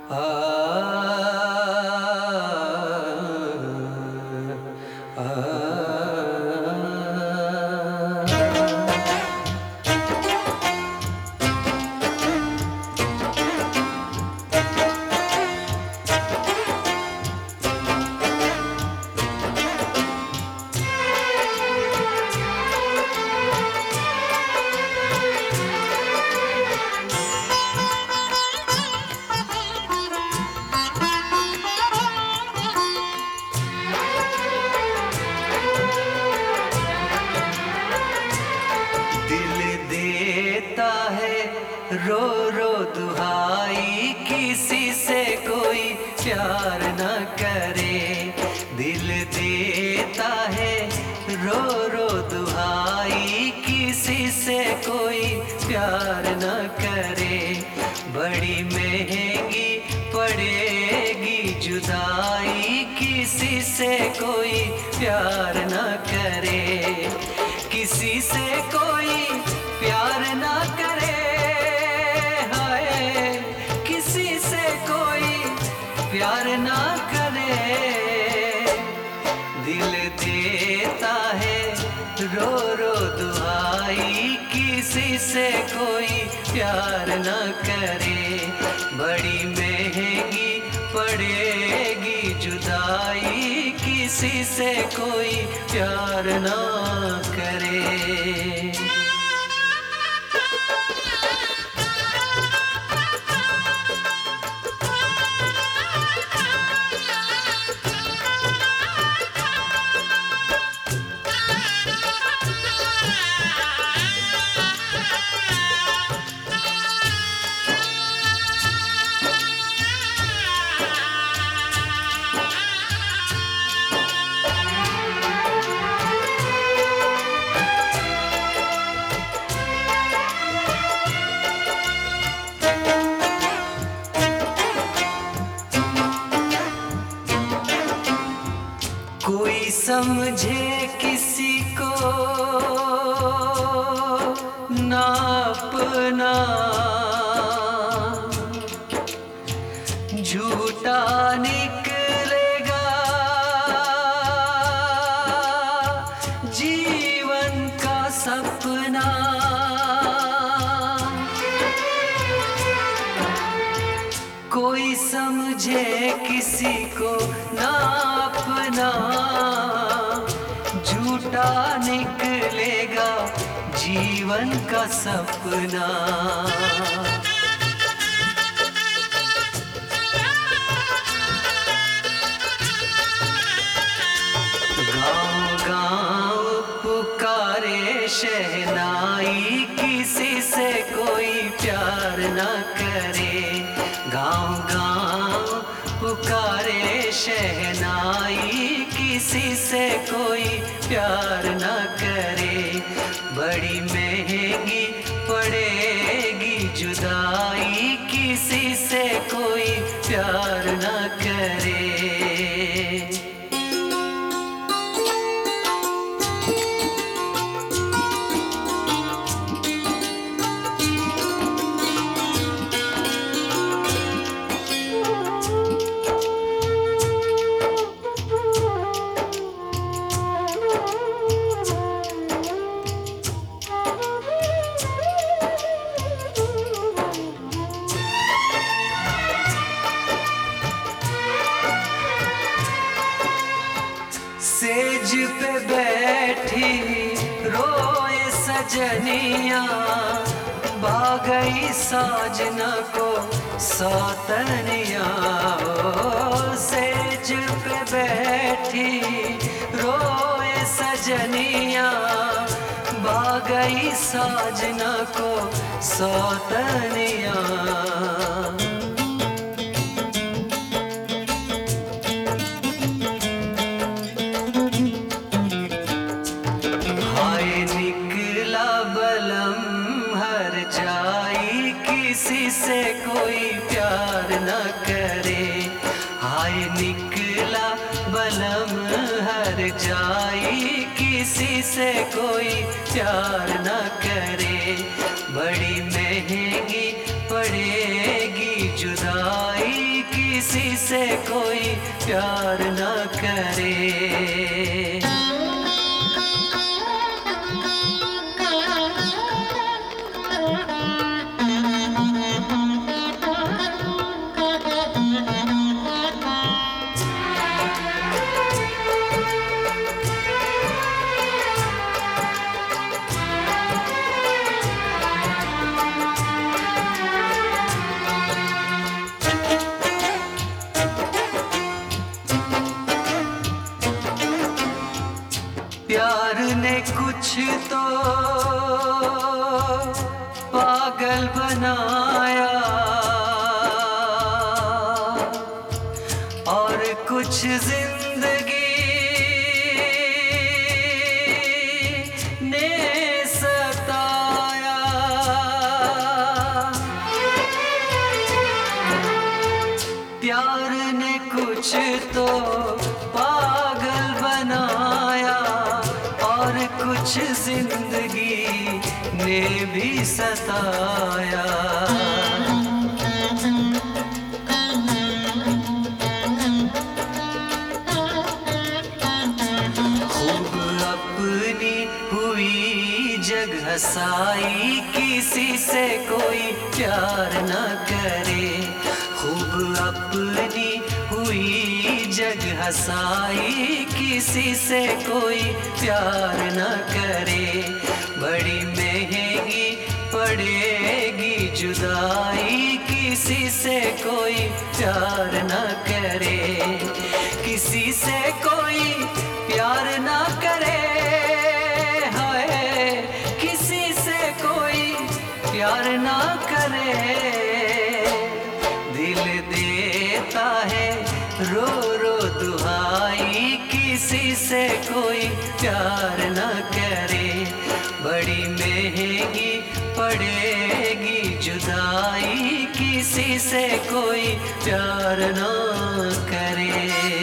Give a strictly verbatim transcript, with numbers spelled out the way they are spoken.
आ, आ, रो रो दुहाई किसी से कोई प्यार न करे। दिल देता है रो रो दुहाई किसी से कोई प्यार न करे। बड़ी महंगी पड़ेगी जुदाई किसी से कोई प्यार न करे। किसी से कोई प्यार न करे, प्यार ना करे। दिल देता है रो रो दुहाई किसी से कोई प्यार ना करे। बड़ी महंगी पड़ेगी जुदाई किसी से कोई प्यार ना करे। कोई समझे किसी को ना अपना, झूठा निकलेगा जीवन का सपना। कोई समझे किसी को ना अपना, झूठा निकलेगा जीवन का सपना। गाँव गाँव पुकारे शहनाई किसी से कोई प्यार न करे। गाँव गाँव पुकारे शहनाई किसी से कोई प्यार न करे। बड़ी महंगी पड़ेगी जुदाई किसी से कोई प्यार न करे। सेज पे बैठी रोए सजनिया, भागई साजना को सौतनिया। सेज पे बैठी रोए सजनिया, भागई साजना को सौतनिया। किसी से कोई प्यार न करे। हाय निकला बलम हर जाई किसी से कोई प्यार न करे। बड़ी महंगी पड़ेगी जुदाई किसी से कोई प्यार न करे। प्यार ने कुछ तो पागल बनाया और कुछ जिंदगी ने सताया। प्यार ने कुछ तो पागल बनाया और कुछ जिंदगी ने भी सताया। खूब अपनी हुई जग हंसाई, किसी से कोई प्यार न करे। खूब अपनी हुई जग हंसाई, किसी से कोई प्यार न करे। बड़ी महंगी पड़ेगी जुदाई, किसी से कोई प्यार न करे। किसी से कोई प्यार न करे, हाय किसी से कोई प्यार न करे। दिल देता है रो रो दुहाई, किसी से कोई प्यार न करे। बड़ी महंगी पड़ेगी जुदाई, किसी से कोई प्यार न करे।